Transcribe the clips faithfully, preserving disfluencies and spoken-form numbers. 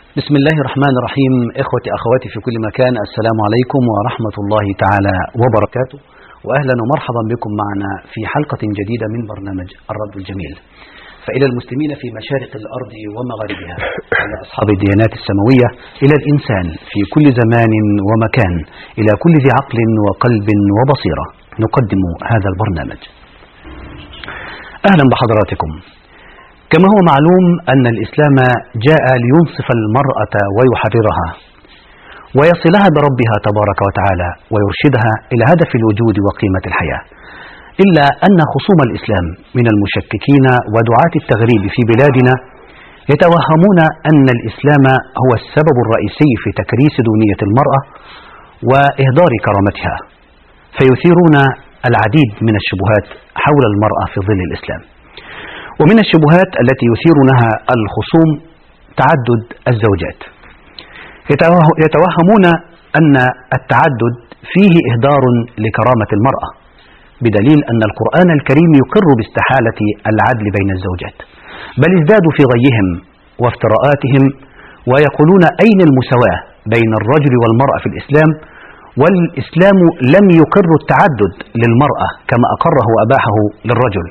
بسم الله الرحمن الرحيم. إخوتي أخواتي في كل مكان، السلام عليكم ورحمة الله تعالى وبركاته، وأهلا ومرحبا بكم معنا في حلقة جديدة من برنامج الرد الجميل. فإلى المسلمين في مشارق الأرض ومغاربها، إلى أصحاب الديانات السماوية، إلى الإنسان في كل زمان ومكان، إلى كل ذي عقل وقلب وبصيرة، نقدم هذا البرنامج. أهلا بحضراتكم. كما هو معلوم أن الإسلام جاء لينصف المرأة ويحررها ويصلها بربها تبارك وتعالى ويرشدها إلى هدف الوجود وقيمة الحياة، إلا أن خصوم الإسلام من المشككين ودعاة التغريب في بلادنا يتوهمون أن الإسلام هو السبب الرئيسي في تكريس دونية المرأة وإهدار كرامتها، فيثيرون العديد من الشبهات حول المرأة في ظل الإسلام. ومن الشبهات التي يثيرونها الخصوم تعدد الزوجات. يتوهمون أن التعدد فيه إهدار لكرامة المرأة، بدليل أن القرآن الكريم يقر باستحالة العدل بين الزوجات، بل ازدادوا في غيهم وافتراءاتهم ويقولون أين المساواة بين الرجل والمرأة في الإسلام، والإسلام لم يقر التعدد للمرأة كما أقره وأباحه للرجل.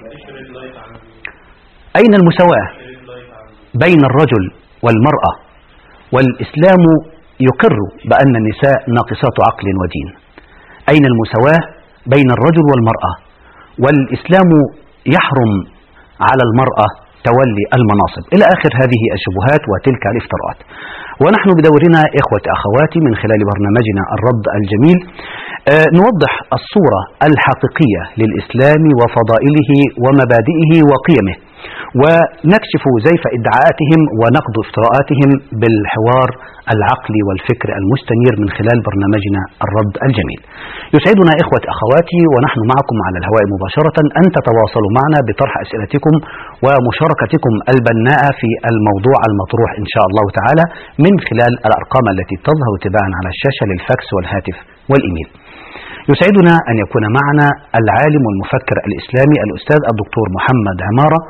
أين المساواة بين الرجل والمرأة والإسلام يقر بأن النساء ناقصات عقل ودين؟ أين المساواة بين الرجل والمرأة والإسلام يحرم على المرأة تولي المناصب؟ إلى آخر هذه الشبهات وتلك الافتراءات. ونحن بدورنا إخوة أخواتي من خلال برنامجنا الرد الجميل آه نوضح الصورة الحقيقية للإسلام وفضائله ومبادئه وقيمه، ونكشف زيف ادعاءاتهم ونقض افتراءاتهم بالحوار العقلي والفكر المستنير من خلال برنامجنا الرد الجميل. يسعدنا إخوة أخواتي ونحن معكم على الهواء مباشرة أن تتواصلوا معنا بطرح أسئلتكم ومشاركتكم البناءة في الموضوع المطروح إن شاء الله تعالى من خلال الأرقام التي تظهر تباعا على الشاشة للفاكس والهاتف والإيميل. يسعدنا أن يكون معنا العالم والمفكر الإسلامي الأستاذ الدكتور محمد عمارة،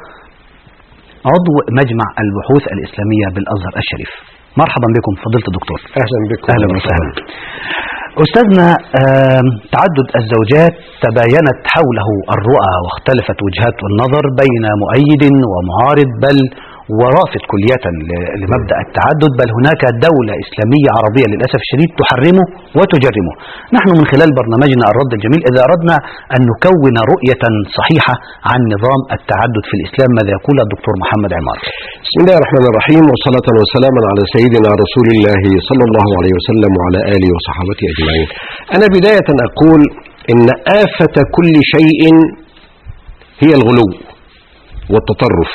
عضو مجمع البحوث الإسلامية بالأزهر الشريف. مرحبا بكم فضيلة الدكتور. أهلا بكم. أهلا وسهلا. أستاذنا، تعدد الزوجات تباينت حوله الرؤى واختلفت وجهات النظر بين مؤيد ومعارض بل ورافض كلية لمبدأ التعدد، بل هناك دولة إسلامية عربية للأسف الشديد تحرمه وتجرمه. نحن من خلال برنامجنا الرد الجميل إذا أردنا أن نكون رؤية صحيحة عن نظام التعدد في الإسلام، ماذا يقول الدكتور محمد عمار؟ بسم الله الرحمن الرحيم، وصلاة وسلاما على سيدنا رسول الله صلى الله عليه وسلم وعلى آله وصحابته أجمعين. أنا بداية أقول إن آفة كل شيء هي الغلو والتطرف،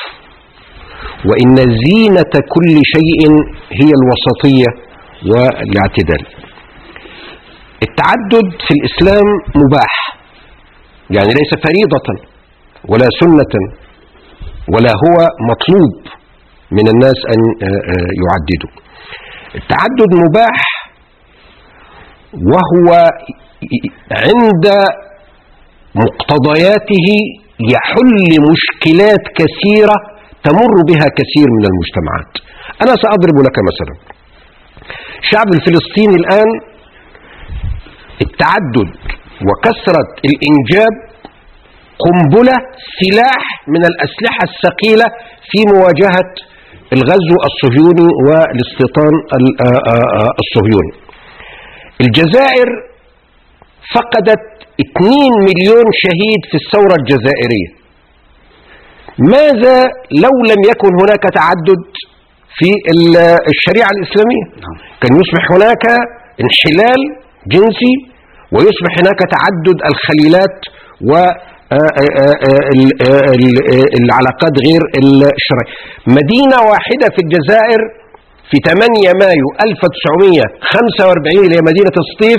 وإن زينة كل شيء هي الوسطية والاعتدال. التعدد في الإسلام مباح، يعني ليس فريضة ولا سنة ولا هو مطلوب من الناس أن يعددوا. التعدد مباح، وهو عند مقتضياته يحل مشكلات كثيرة تمر بها كثير من المجتمعات. أنا سأضرب لك مثلا. الشعب الفلسطيني الآن التعدد وكثرة الإنجاب قنبلة، سلاح من الأسلحة الثقيلة في مواجهة الغزو الصهيوني والاستيطان الصهيوني. الجزائر فقدت اثنين مليون شهيد في الثورة الجزائرية. ماذا لو لم يكن هناك تعدد في الشريعة الإسلامية؟ كان يصبح هناك انحلال جنسي ويصبح هناك تعدد الخليلات والعلاقات غير الشرعية. مدينة واحدة في الجزائر في ثمانية مايو ألف وتسعمائة وخمسة وأربعين اللي هي مدينة سطيف،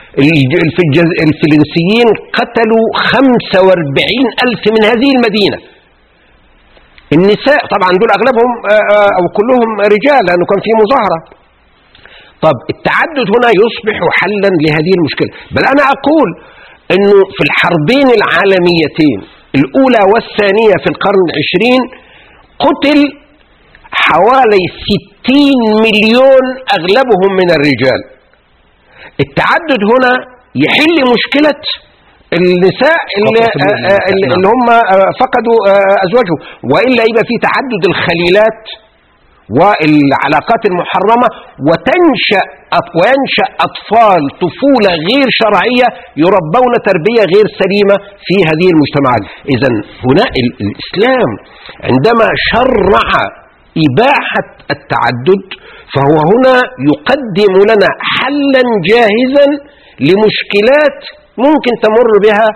الفرنسيين قتلوا خمسة وأربعين ألف من هذه المدينة. النساء طبعا دول أغلبهم أو كلهم رجال لأنه كان في مظاهرة. طب التعدد هنا يصبح حلا لهذه المشكلة. بل أنا أقول أنه في الحربين العالميتين الأولى والثانية في القرن العشرين قتل حوالي ستين مليون أغلبهم من الرجال. التعدد هنا يحل مشكلة النساء اللي, اللي هم فقدوا أزواجهم، وإلا يبقى في تعدد الخليلات والعلاقات المحرمة، وتنشأ وينشأ أطفال طفولة غير شرعية يربون تربية غير سليمة في هذه المجتمعات. إذن هنا الإسلام عندما شرع إباحة التعدد فهو هنا يقدم لنا حلا جاهزا لمشكلات ممكن تمر بها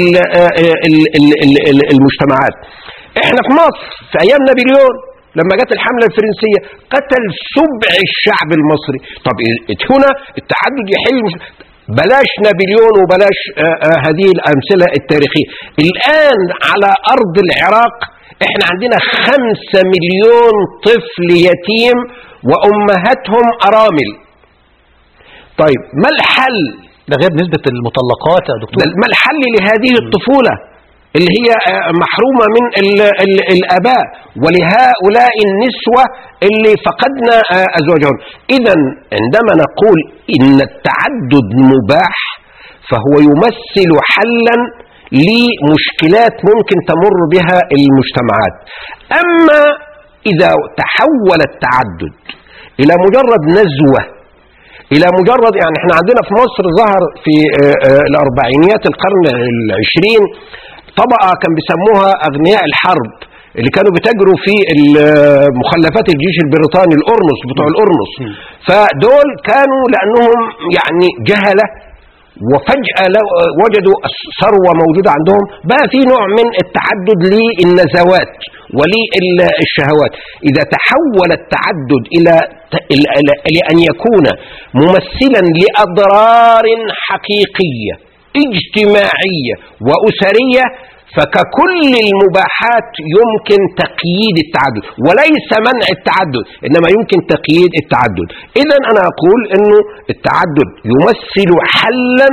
المجتمعات. احنا في مصر في أيام نابليون لما جت الحملة الفرنسية قتل سبع الشعب المصري. طب هنا التعدد يحل مش... بلاش نابليون وبلاش آآ آآ هذه الأمثلة التاريخية. الآن على أرض العراق احنا عندنا خمسة مليون طفل يتيم وأمهاتهم أرامل. طيب ما الحل؟ ده غير نسبة المطلقات يا دكتور. ما الحل لهذه الطفولة اللي هي محرومة من ال ال الآباء ولهؤلاء النسوة اللي فقدنا أزواجهم؟ إذن عندما نقول إن التعدد مباح فهو يمثل حلا لمشكلات ممكن تمر بها المجتمعات. أما إذا تحول التعدد إلى مجرد نزوة، إلى مجرد يعني احنا عندنا في مصر ظهر في الأربعينيات القرن العشرين طبقة كان بيسموها أغنياء الحرب، اللي كانوا بيتاجروا في مخلفات الجيش البريطاني، الأرنس بتوع الأرنس. فدول كانوا لأنهم يعني جهلة وفجأة وجدوا ثروة موجودة عندهم، بقى في نوع من التعدد للنزوات وللشهوات. إذا تحول التعدد إلى لأن يكون ممثلا لأضرار حقيقية اجتماعية وأسرية فككل المباحات يمكن تقييد التعدد وليس منع التعدد، إنما يمكن تقييد التعدد. إذن أنا أقول أنه التعدد يمثل حلا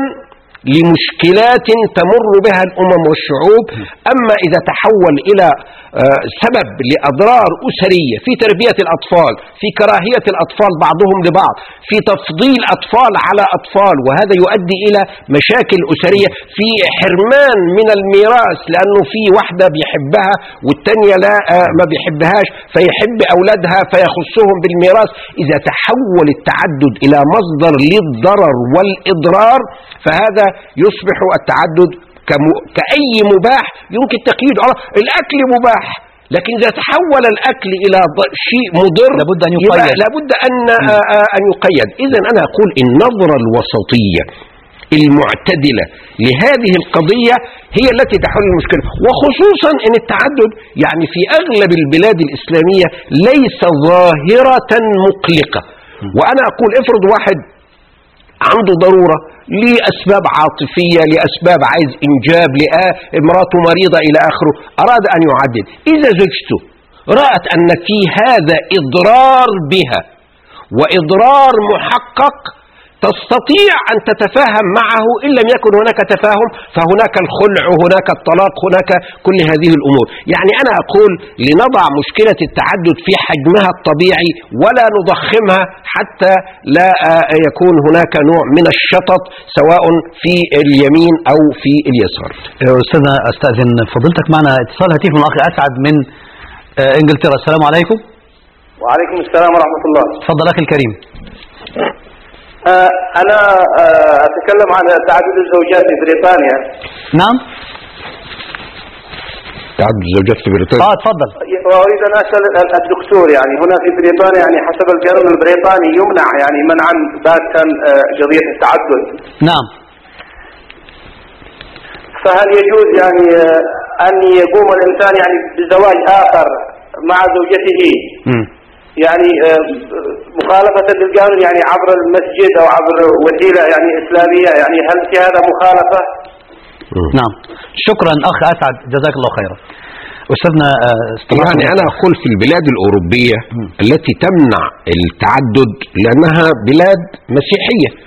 لمشكلات تمر بها الأمم والشعوب. أما إذا تحول إلى سبب لأضرار أسرية في تربية الأطفال، في كراهية الأطفال بعضهم لبعض، في تفضيل أطفال على أطفال، وهذا يؤدي إلى مشاكل أسرية، في حرمان من الميراث لأنه في واحدة بيحبها والتانية لا ما بيحبهاش فيحب أولادها فيخصهم بالميراث. إذا تحول التعدد إلى مصدر للضرر والإضرار فهذا يصبح التعدد كأي مباح يمكن تقييده. الأكل مباح، لكن إذا تحول الأكل إلى شيء مضر لابد أن يقيد. لابد أن أن يقيد. إذن أنا أقول النظرة الوسطية المعتدلة لهذه القضية هي التي تحل المشكلة، وخصوصا أن التعدد يعني في أغلب البلاد الإسلامية ليس ظاهرة مقلقة. وأنا أقول افرض واحد عنده ضرورة لأسباب عاطفية، لأسباب عايز إنجاب، لامراته مريضة إلى آخره، أراد أن يعدد. إذا زوجته رأت أن في هذا إضرار بها وإضرار محقق تستطيع أن تتفاهم معه. إن لم يكن هناك تفاهم فهناك الخلع، هناك الطلاق، هناك كل هذه الأمور. يعني أنا أقول لنضع مشكلة التعدد في حجمها الطبيعي ولا نضخمها حتى لا يكون هناك نوع من الشطط سواء في اليمين أو في اليسار. أستاذنا أستأذن فضلتك معنا اتصال هاتف من الأخ أسعد من إنجلترا. السلام عليكم. وعليكم السلام ورحمة الله. تفضل أخي الكريم. أنا أتكلم عن تعدد الزوجات في بريطانيا. نعم. تعدد الزوجات في بريطانيا. آه تفضل. وأريد أن أسأل الدكتور، يعني هنا في بريطانيا يعني حسب القانون البريطاني يمنع يعني منعا باتا قضية التعدد. نعم. فهل يجوز يعني أن يقوم الإنسان يعني بزواج آخر مع زوجته؟ م. يعني مخالفة للقانون يعني عبر المسجد أو عبر وسيلة يعني إسلامية، يعني هل في هذا مخالفة؟ نعم. شكرا أخ أسعد، جزاك الله خيرا. أستاذنا يعني أنا أقول في البلاد الأوروبية م. التي تمنع التعدد لأنها بلاد مسيحية م.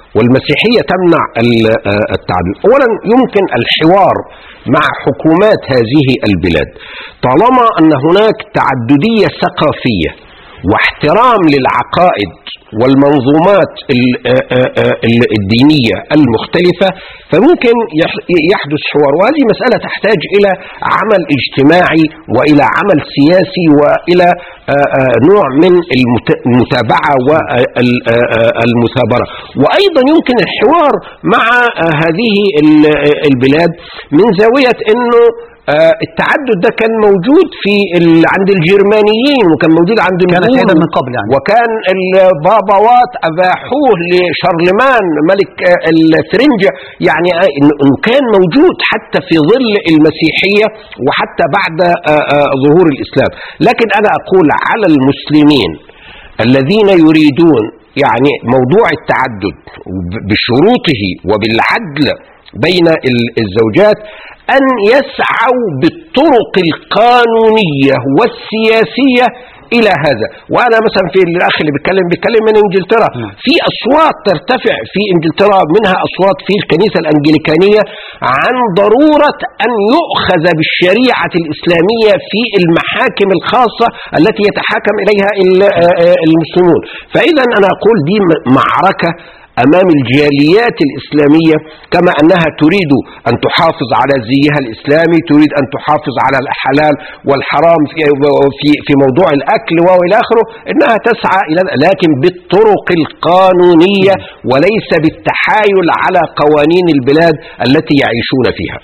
والمسيحية تمنع التعدد. أولا يمكن الحوار مع حكومات هذه البلاد طالما أن هناك تعددية ثقافية واحترام للعقائد والمنظومات الدينية المختلفة، فممكن يحدث حوار. وهذه مسألة تحتاج إلى عمل اجتماعي وإلى عمل سياسي وإلى نوع من المتابعة والمثابرة. وأيضا يمكن الحوار مع هذه البلاد من زاوية أنه التعدد ده كان موجود في عند الجرمانيين وكان موجود عند الروم من قبل يعني. وكان البابوات أباحوه لشارلمان ملك الفرنجة، يعني كان موجود حتى في ظل المسيحية وحتى بعد ظهور الإسلام. لكن أنا أقول على المسلمين الذين يريدون يعني موضوع التعدد بشروطه وبالعدل بين الزوجات أن يسعوا بالطرق القانونية والسياسية إلى هذا. وأنا مثلا في الأخ اللي بيتكلم بيتكلم من إنجلترا، في أصوات ترتفع في إنجلترا، منها أصوات في الكنيسة الأنجليكانية عن ضرورة أن يؤخذ بالشريعة الإسلامية في المحاكم الخاصة التي يتحاكم إليها المسلمون. فإذا أنا أقول دي معركة أمام الجاليات الإسلامية، كما أنها تريد أن تحافظ على زيها الإسلامي، تريد أن تحافظ على الحلال والحرام في في في موضوع الأكل وإلى آخره، إنها تسعى إلى، لكن بالطرق القانونية وليس بالتحايل على قوانين البلاد التي يعيشون فيها.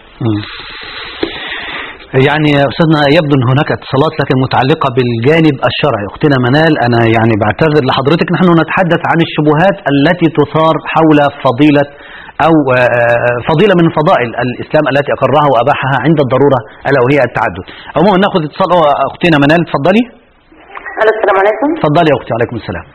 يعني أستاذنا يبدو أن هناك اتصالات لكن متعلقة بالجانب الشرعي. أختنا منال، أنا يعني بعتذر لحضرتك، نحن نتحدث عن الشبهات التي تثار حول فضيلة أو فضيلة من فضائل الإسلام التي أقرها وأباحها عند الضرورة ألا وهي التعدد. عموما نأخذ اتصال. أختنا منال تفضلي. السلام عليكم. تفضلي يا أختي. عليكم السلام.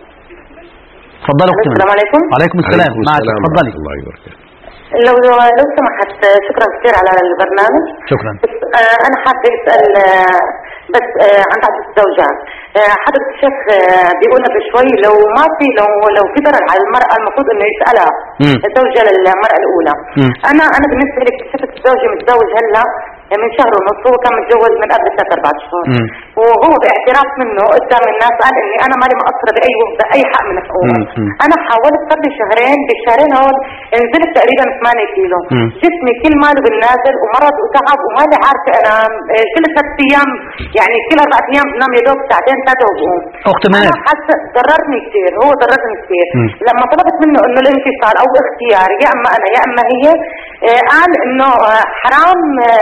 تفضلي أختي. السلام عليكم. وعليكم السلام. معك تفضلي. الله يبارك. لو لو سمحت، شكرا كثير على البرنامج. شكرا. بس آه انا حابه اسال آه بس آه عن تعدد الزوجات. آه حضرتك الشيخ آه بيقول قبل شوي لو ما في لو لو في ضرر على المراه المفروض انه يسالها الزوجه للمراه الاولى. مم. انا انا بالنسبه لي اكتشفت زوجي متزوج هلا من شهر ونص، هو كان متجوز من قبل ثلاث اربع شهور، وهو باعتراف منه قدام الناس قال اني انا مالي مقصره باي باي حق من حقوقه. انا حاولت صار لي شهرين، بالشهرين هون نزلت تقريبا ثمانية كيلو، جسمي كل ماله بالنازل ومرض وتعب ومالي عارفه انام، كل ثلاث ايام يعني كل اربع ايام بنام يا دوب ساعتين ثلاثه وبقوم. اخت منال، انا حاسه ضررني كثير، هو ضررني كثير. لما طلبت منه انه الانفصال او اختيار يا اما انا يا اما هي، قال انه حرام،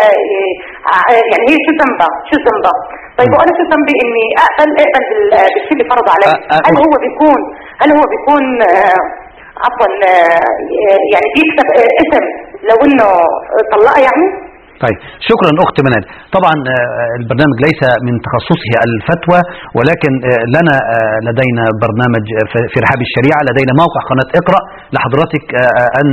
يعني هي شو ذنبها شو ذنبها. طيب وانا شو ذنبي اني اقبل اقبل بالشيء اللي فرض علي؟ هل هو بيكون هل هو بيكون عفوا يعني بيكسب اسم لو انه طلقها يعني؟ طيب شكرا أخت منال. طبعا البرنامج ليس من تخصصه الفتوى، ولكن لنا لدينا برنامج في رحاب الشريعة، لدينا موقع قناة اقرأ لحضرتك أن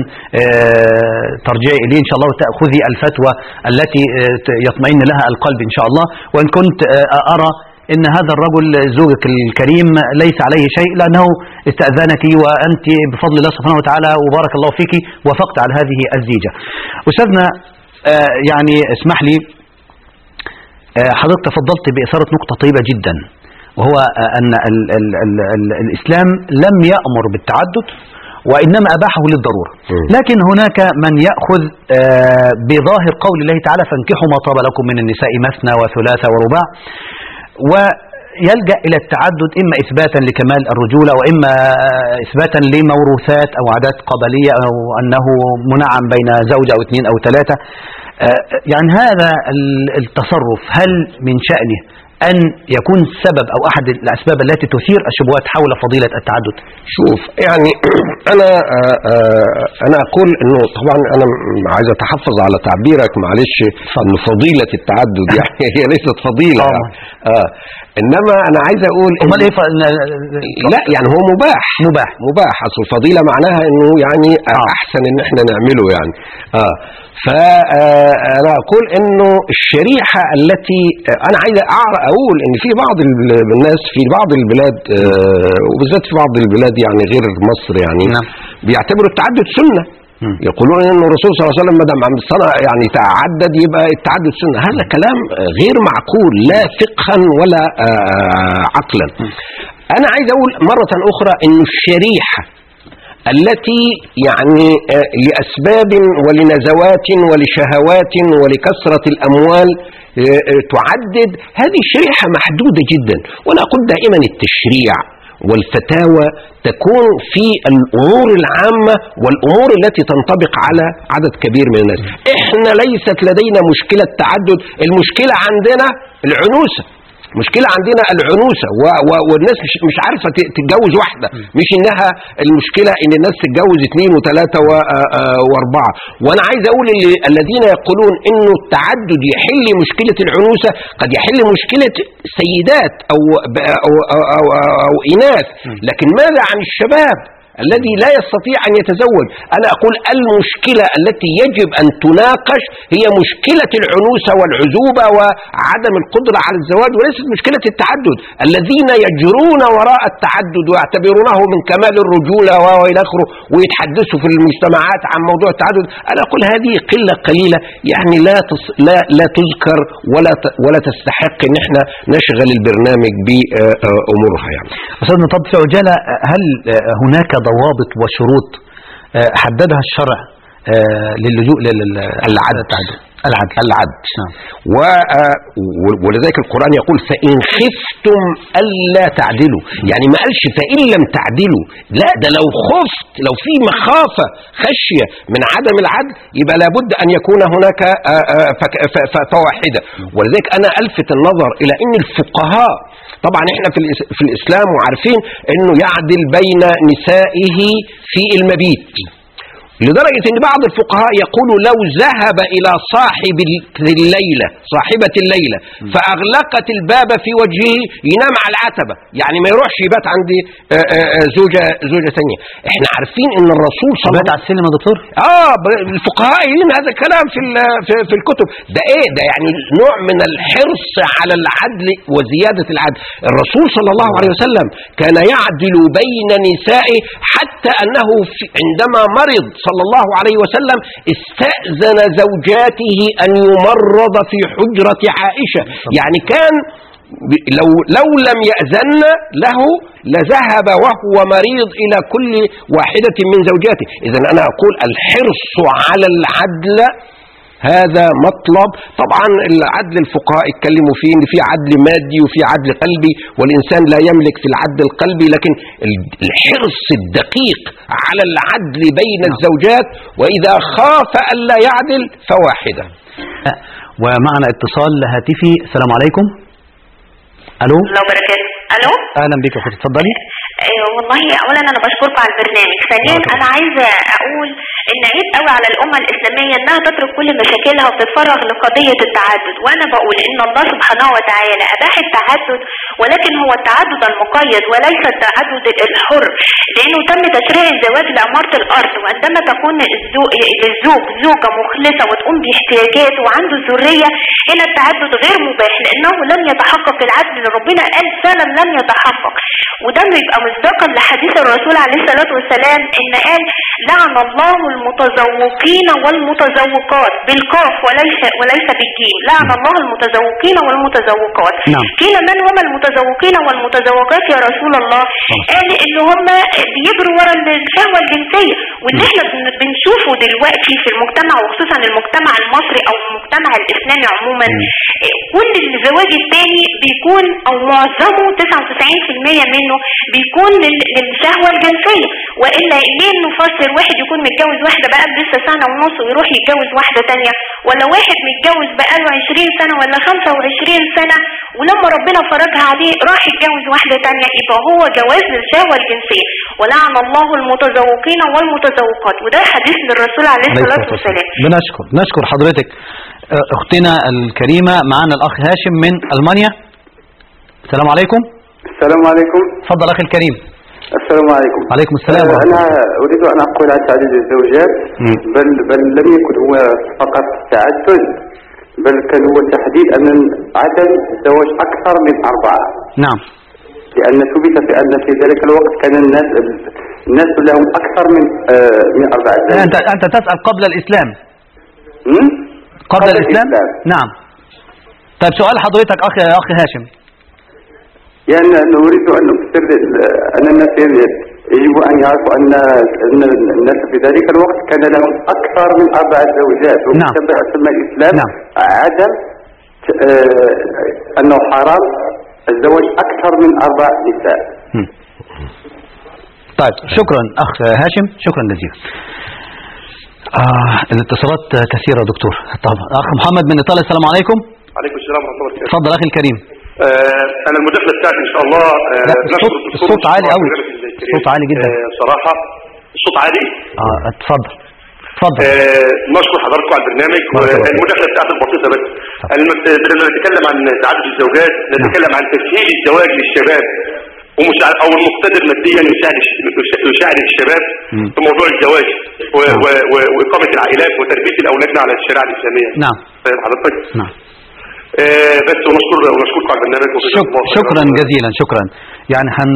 ترجعي إليه إن شاء الله وتأخذي الفتوى التي يطمئن لها القلب إن شاء الله. وإن كنت أرى إن هذا الرجل زوجك الكريم ليس عليه شيء لأنه استأذنك وأنت بفضل الله سبحانه وتعالى وبارك الله فيك وافقت على هذه الزيجة. أستاذنا آه يعني اسمح لي، آه حضرتك تفضلت بإثارة نقطة طيبة جدا، وهو آه أن ال ال ال ال الإسلام لم يأمر بالتعدد وإنما أباحه للضرورة. لكن هناك من يأخذ آه بظاهر قول الله تعالى فانكحوا ما طاب لكم من النساء مثنى وثلاثة ورباع، ويلجأ إلى التعدد إما إثباتا لكمال الرجولة وإما إثباتا لموروثات أو عادات قبلية أو أنه منعم بين زوجة أو اثنين أو ثلاثة. يعني هذا التصرف هل من شأنه أن يكون سبب أو أحد الأسباب التي تثير الشبهات حول فضيلة التعدد؟ شوف يعني أنا أنا أقول إنه طبعا أنا عايز أتحفظ على تعبيرك معلش، إنه فضيلة التعدد يعني هي ليست فضيلة يعني. آه إنما أنا عايز أقول أمال إيه؟ لا يعني هو مباح مباح مباح أصل الفضيلة معناها إنه يعني آه. أحسن إن إحنا نعمله يعني. آه فأنا أقول إنه الشريحة التي أنا عايز أقول إن في بعض الناس في بعض البلاد وبالذات في بعض البلاد يعني غير مصر يعني بيعتبروا التعدد سنة، يقولون ان الرسول صلى الله عليه وسلم ما دام يعني تعدد يبقى التعدد سنة. هذا كلام غير معقول لا فقها ولا عقلا. انا عايز اقول مرة اخرى ان الشريحة التي يعني لأسباب ولنزوات ولشهوات ولكثرة الأموال تعدد، هذه الشريحة محدودة جدا. وأنا أقول دائما التشريع والفتاوى تكون في الأمور العامة والأمور التي تنطبق على عدد كبير من الناس. إحنا ليست لدينا مشكلة تعدد، المشكلة عندنا العنوسة، مشكلة عندنا العنوسة و... و... والناس مش, مش عارفة تتجوز واحدة، مش انها المشكلة ان الناس تتجوز اثنين وثلاثة و... واربعة. وانا عايز اقول اللي... الذين يقولون انه التعدد يحل مشكلة العنوسة قد يحل مشكلة سيدات او او او, أو... أو... اناث، لكن ماذا عن الشباب الذي لا يستطيع أن يتزوج؟ أنا أقول المشكلة التي يجب أن تناقش هي مشكلة العنوسة والعزوبة وعدم القدرة على الزواج، وليست مشكلة التعدد. الذين يجرون وراء التعدد ويعتبرونه من كمال الرجولة وإلى آخره ويتحدثوا في المجتمعات عن موضوع التعدد، أنا أقول هذه قلة قليلة يعني لا تص... لا لا تذكر ولا ت... ولا تستحق إن إحنا نشغل البرنامج بأمورها. يعني أستاذ نطب في عجالة، هل هناك ضوابط وشروط حددها الشرع للجوء للعدد العدل العدل نعم. ولذلك القرآن يقول فإن خفتم ألا تعدلوا، يعني ما قالش فإن لم تعدلوا، لا ده لو خفت، لو في مخافة خشية من عدم العدل يبقى لابد أن يكون هناك فواحدة. ولذلك أنا ألفت النظر إلى أن الفقهاء طبعا احنا في الإسلام وعارفين أنه يعدل بين نسائه في المبيت، لدرجة أن بعض الفقهاء يقولوا لو ذهب إلى صاحب الليلة صاحبة الليلة فأغلقت الباب في وجهه ينام على العتبة، يعني ما يروحش يبات عند زوجة زوجة ثانية. احنا عارفين أن الرسول صلى الله عليه وسلم على السينما دكتور اه الفقهاء يقولون هذا الكلام في في الكتب. ده ايه ده؟ يعني نوع من الحرص على العدل وزيادة العدل. الرسول صلى الله عليه وسلم كان يعدل بين نسائه حتى أنه عندما مرض صلى الله عليه وسلم استأذن زوجاته أن يمرض في حجرة عائشة، يعني كان لو, لو لم يأذن له لذهب وهو مريض إلى كل واحدة من زوجاته. إذن أنا أقول الحرص على العدل هذا مطلب. طبعا العدل الفقهاء اتكلموا فيه ان في عدل مادي وفي عدل قلبي، والإنسان لا يملك في العدل القلبي، لكن الحرص الدقيق على العدل بين الزوجات، وإذا خاف ألا يعدل فواحدة. ومعنا اتصال هاتفي. السلام عليكم. الو. الله وبركاته. الو. اهلا بك يا اختي، اتفضلي. ايوه والله اولا انا بشكركم على البرنامج. ثانيا انا عايزه اقول ان عيب قوي على الامه الاسلاميه انها تترك كل مشاكلها وتتفرغ لقضيه التعدد. وانا بقول ان الله سبحانه وتعالى اباح التعدد، ولكن هو التعدد المقيد وليس التعدد الحر، لانه تم تشريع الزواج لاماره الارض. وعندما تكون الزوج للزوج زوجه مخلصه وتقوم باحتياجاته وعنده ذريه، هنا التعدد غير مباح لانه لم يتحقق العدل اللي ربنا قال فعلا لم يتحقق. وده بيبقى مصداقا لحديث الرسول عليه الصلاه والسلام ان قال لعن الله المتزوقين والمتزوقات بالقاف وليس وليس بالجيم، لعن الله المتزوقين والمتزوقات. نعم. قيل من هم المتزوقين والمتزوقات يا رسول الله؟ قال ان هم بيجروا ورا الشهوه الجنسيه، واللي احنا بنشوفه دلوقتي في المجتمع وخصوصا المجتمع المصري او المجتمع الاسلامي عموما، كل الزواج الثاني بيكون او معظمه تسعة وتسعين بالمئة منه بيكون للشهوه الجنسيه. والا ليه نفسر واحد يكون متجوز واحده بقى لسه سنه ونص ويروح يتجوز واحده ثانيه، ولا واحد متجوز بقاله عشرين سنه ولا خمسة وعشرين سنه ولما ربنا فرجها عليه راح يتجوز واحده ثانيه؟ يبقى هو جواز للشهوه الجنسيه. ولعن الله المتزوقين والمتزوقات، وده حديث للرسول عليه الصلاه والسلام. بنشكر نشكر حضرتك اختنا الكريمه. معنا الاخ هاشم من المانيا. السلام عليكم. السلام عليكم. تفضل اخي الكريم. السلام عليكم. عليكم السلام. أنا أريد أن أقول عن تعدد الزوجات، بل بل لم يكن هو فقط تعدد، بل كان هو تحديد أن عدم الزواج أكثر من أربعة. نعم. لأن ثبت في أن في ذلك الوقت كان الناس الناس لهم أكثر من آه من أربعة زوجات. أنت أنت تسأل قبل الإسلام؟ قبل, قبل الإسلام؟ الإسلام. نعم. طيب سؤال حضرتك أخي أخي هاشم. يعني نريد أن نفسر أن الناس يجب أن يعرفوا أن الناس في ذلك الوقت كان لهم أكثر من أربعة زوجات. نعم. وسمى الإسلام نعم. عدم آه أنه حرام الزواج أكثر من أربع نساء. طيب شكرا أخ هاشم، شكرا جزيلا. آه الاتصالات كثيرة دكتور. طبعا أخ محمد من إيطاليا، السلام عليكم. عليكم السلام ورحمة الله وبركاته. تفضل أخي الكريم. آه أنا المداخلة بتاعتي إن شاء الله آه الصوت, الصوت عالي قوي، الصوت عالي جدا. آه صراحة الصوت عالي. اه اتفضل اتفضل. آه نشكر حضراتكم على البرنامج. والمداخلة بتاعتي البسيطة بس. لما نتكلم عن تعدد الزوجات نتكلم عن تسهيل الزواج للشباب ومش او المقتدر ماديا يساعد يساعد الشباب في موضوع الزواج واقامه العائلات وتربيه الاولادنا على الشريعه الاسلاميه. نعم. فاهم حضرتك؟ نعم. آه بس ونشكر ونشكركم على البرنامج. شك... شكرا جزيلا، شكرا. يعني هن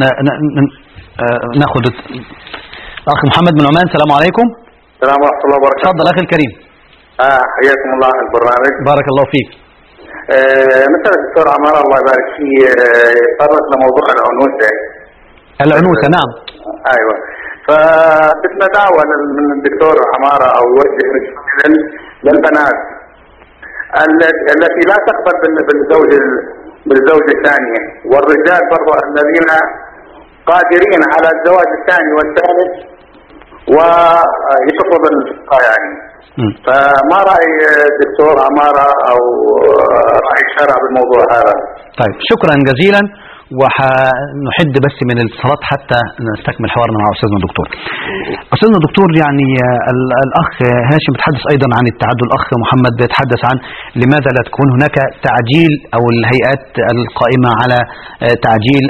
ناخذ اخ محمد من عمان، السلام عليكم. السلام ورحمه الله وبركاته. تفضل اخي الكريم. اه حياكم الله على البرنامج. بارك الله فيك. آه مثلا الدكتور عمارة الله يبارك فيه تطرق لموضوع العنوسة. العنوسة نعم. ايوه. فبدنا دعوة من الدكتور عمارة او يوجه رسالة للبنات التي لا تقبل بالزوج بالزوجة الثانية، والرجال برضو الذين قادرين على الزواج الثاني والثالث ويشوفوا بالفقه يعني. فما رأي الدكتور عمارة أو رأي الشرع بالموضوع هذا؟ طيب شكرا جزيلا، وحنحد بس من الاتصالات حتى نستكمل حوارنا مع أستاذنا الدكتور. أستاذنا الدكتور يعني الأخ هاشم بيتحدث أيضا عن التعدد، الأخ محمد بيتحدث عن لماذا لا تكون هناك تعجيل أو الهيئات القائمة على تعجيل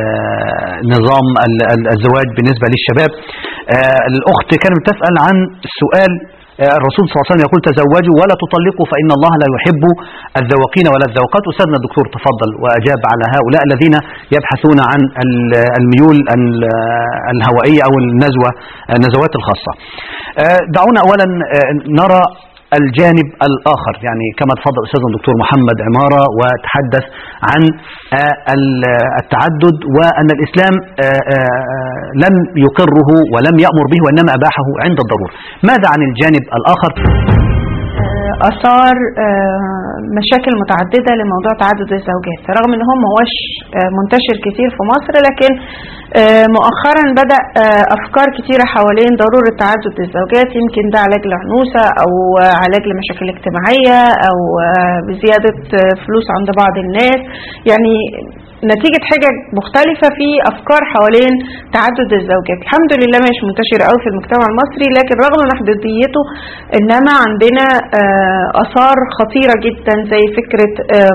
نظام الزواج بالنسبة للشباب. الأخت كانت تسأل عن السؤال الرسول صلى الله عليه وسلم يقول تزوجوا ولا تطلقوا فإن الله لا يحب الذواقين ولا الذواقات. أستاذنا الدكتور تفضل وأجاب على هؤلاء الذين يبحثون عن الميول الهوائية أو النزوة النزوات الخاصة. دعونا أولا نرى الجانب الآخر، يعني كما تفضل أستاذنا الدكتور محمد عمارة وتحدث عن التعدد وأن الإسلام لم يقره ولم يأمر به وإنما أباحه عند الضرورة. ماذا عن الجانب الآخر؟ أثار مشاكل متعددة لموضوع تعدد الزوجات، رغم أنه ما هوش منتشر كتير في مصر، لكن مؤخرا بدأ أفكار كتيرة حوالين ضرورة تعدد الزوجات. يمكن ده علاج لعنوسة أو علاج لمشاكل اجتماعية أو بزيادة فلوس عند بعض الناس، يعني نتيجة حاجة مختلفة في أفكار حوالين تعدد الزوجات. الحمد لله مش منتشر قوي في المجتمع المصري، لكن رغم محدوديته إنما عندنا آثار خطيرة جدا زي فكرة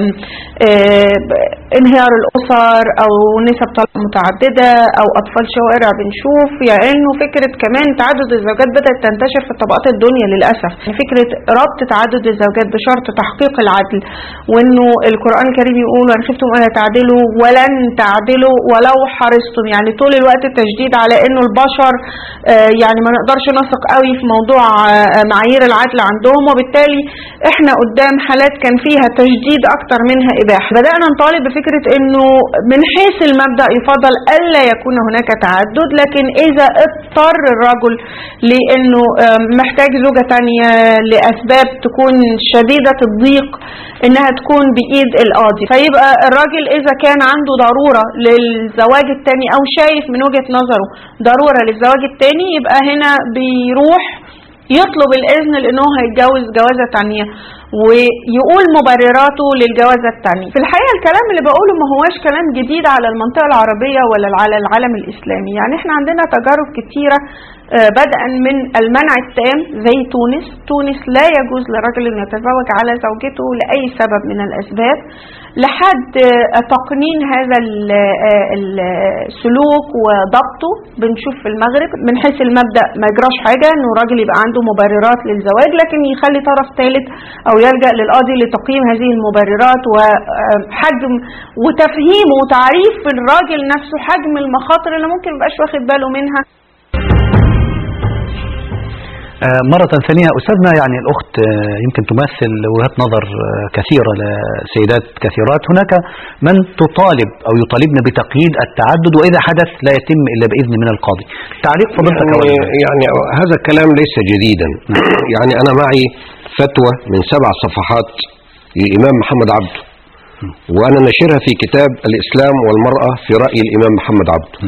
انهيار الأسر أو نسب طلاق متعددة أو أطفال شوارع بنشوف، يعني إنه فكرة كمان تعدد الزوجات بدأت تنتشر في طبقات الدنيا للأسف. فكرة ربط تعدد الزوجات بشرط تحقيق العدل، وإنه القرآن الكريم يقول وإن خفتم ألا تعدلوا ولن تعدلوا ولو حرصتم، يعني طول الوقت التشديد على إنه البشر يعني ما نقدرش نثق قوي في موضوع معايير العدل عندهم، وبالتالي إحنا قدام حالات كان فيها تشديد أكتر منها إباحة. بدأنا نطالب بفكرة إنه من حيث المبدأ يفضل ألا يكون هناك تعدد، لكن إذا اضطر الرجل لأنه محتاج زوجة تانية لأسباب تكون شديدة الضيق إنها تكون بإيد القاضي، فيبقى الراجل إذا كان عنده ضرورة للزواج التاني أو شايف من وجهة نظره ضرورة للزواج التاني، يبقى هنا بيروح يطلب الإذن لأنه هيتجوز جوازة تانية ويقول مبرراته للجوازة التانية. في الحقيقة الكلام اللي بقوله ما هواش كلام جديد على المنطقة العربية ولا على العالم الإسلامي، يعني احنا عندنا تجارب كتيرة بدءا من المنع التام زي تونس. تونس لا يجوز لرجل أن يتزوج على زوجته لأي سبب من الأسباب، لحد تقنين هذا السلوك وضبطه. بنشوف في المغرب من حيث المبدأ ما يجراش حاجة انه راجل يبقى عنده مبررات للزواج، لكن يخلي طرف ثالث او يلجأ للقاضي لتقييم هذه المبررات وحجم وتفهيم وتعريف الراجل نفسه حجم المخاطر اللي ممكن ميبقاش واخد باله منها. مرة ثانية أستاذنا، يعني الأخت يمكن تمثل وجهات نظر كثيرة لسيدات كثيرات. هناك من تطالب أو يطالبن بتقييد التعدد، وإذا حدث لا يتم إلا بإذن من القاضي. تعليق فضلتك؟ يعني, يعني هذا الكلام ليس جديدا. يعني أنا معي فتوى من سبع صفحات للإمام محمد عبده، وأنا نشرها في كتاب الإسلام والمرأة في رأي الإمام محمد عبده.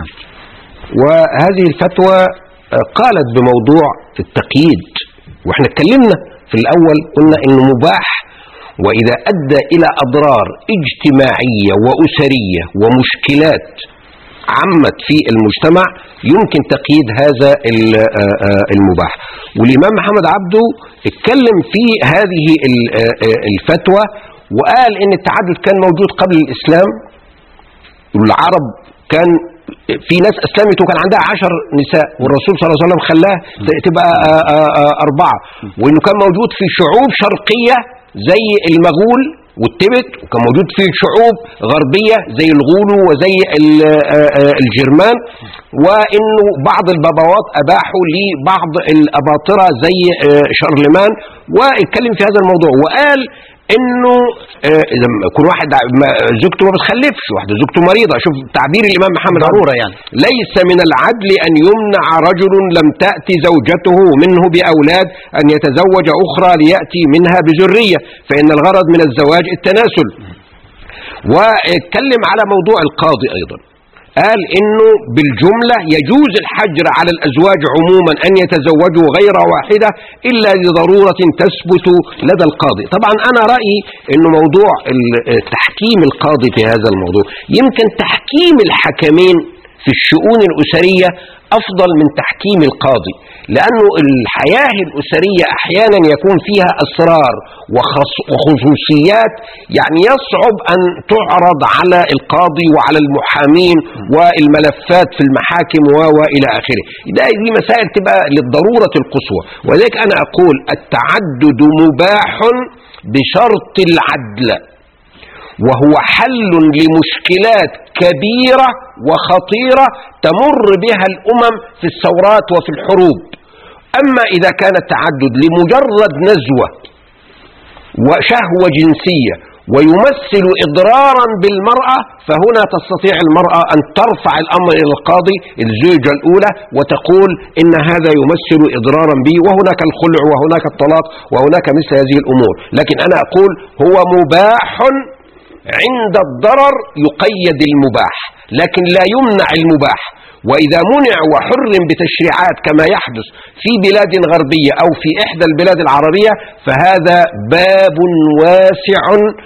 وهذه الفتوى قالت بموضوع التقييد، واحنا اتكلمنا في الأول قلنا إنه مباح، وإذا أدى إلى أضرار اجتماعية وأسرية ومشكلات عمت في المجتمع يمكن تقييد هذا المباح. والإمام محمد عبده اتكلم في هذه الفتوى وقال إن التعدد كان موجود قبل الإسلام، والعرب كان في ناس أسلمت وكان عندها عشر نساء، والرسول صلى الله عليه وسلم خلاها تبقى أربعة، وإنه كان موجود في شعوب شرقية زي المغول والتبت، وكان موجود في شعوب غربية زي الغولو وزي الجرمان، وإنه بعض البابوات أباحوا لبعض الأباطرة زي شارلمان، واتكلم في هذا الموضوع وقال انه كل واحد زوجته ما بتخلفش، واحده زوجته مريضه. شوف تعبير الامام محمد ضروره، يعني ليس من العدل ان يمنع رجل لم تاتي زوجته منه باولاد ان يتزوج اخرى لياتي منها بذريه، فان الغرض من الزواج التناسل. واتكلم على موضوع القاضي ايضا، قال انه بالجملة يجوز الحجر على الازواج عموما ان يتزوجوا غير واحدة الا لضرورة تثبت لدى القاضي. طبعا انا رأيي انه موضوع تحكيم القاضي في هذا الموضوع، يمكن تحكيم الحكمين في الشؤون الاسرية افضل من تحكيم القاضي، لانه الحياة الاسرية احيانا يكون فيها اسرار وخصوصيات يعني يصعب ان تعرض على القاضي وعلى المحامين والملفات في المحاكم والى اخره. دي مسائل تبقى للضرورة القصوى، ولذلك انا اقول التعدد مباح بشرط العدل، وهو حل لمشكلات كبيرة وخطيرة تمر بها الأمم في الثورات وفي الحروب. أما إذا كان التعدد لمجرد نزوة وشهوة جنسية ويمثل إضرارا بالمرأة، فهنا تستطيع المرأة أن ترفع الأمر إلى القاضي الزوجة الأولى وتقول إن هذا يمثل إضرارا بي، وهناك الخلع وهناك الطلاق وهناك مثل هذه الأمور. لكن أنا أقول هو مباح عند الضرر، يقيد المباح لكن لا يمنع المباح. وإذا منع وحرم بتشريعات كما يحدث في بلاد غربية أو في إحدى البلاد العربية، فهذا باب واسع